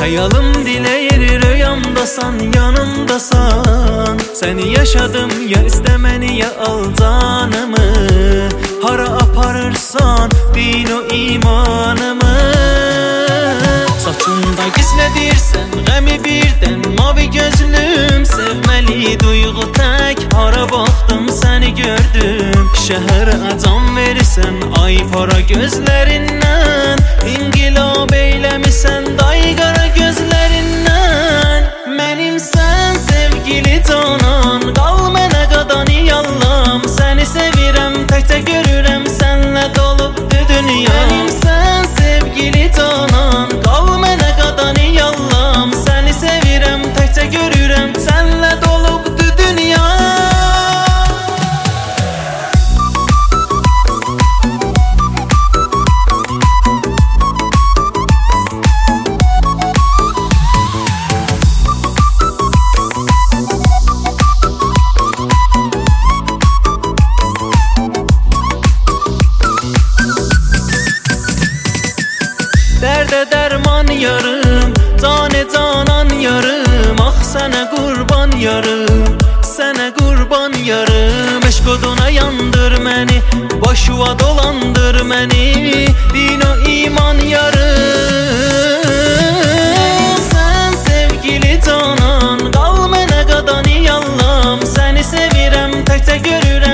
Xəyalım diləyir rüyamdasan, yanımdasan. Səni yaşadım ya istəməni ya al canımı. Hara aparırsan din o imanımı. Saçında gizlədirsən qəmi birdən mavi gözlüm. Sevməli duyğu tək hara baxdım səni gördüm. Şəhərə can verirsən ay para gözlərindən. İnqilab eyləmisən day qara gözlərindən. Mənimsən sevgili canan, qal mənə qadan yallam. Səni sevirəm, təkcə görürəm, sənlə dolubdu dünya. Mənimsən sevgili canan, qal mənə qadan yallam. Səni sevirəm, təkcə görürəm, sənlə dolubdu dünya. Dərdə dərman yarım, canı canan yarım. Ax sənə qurban yarım, sənə qurban yarım. Eşq oduna yandır məni, başıva dolandır məni. Din o iman yarım. Sən sevgili canan, qal mənə qadan yallam. Səni sevirəm, təkcə görürəm,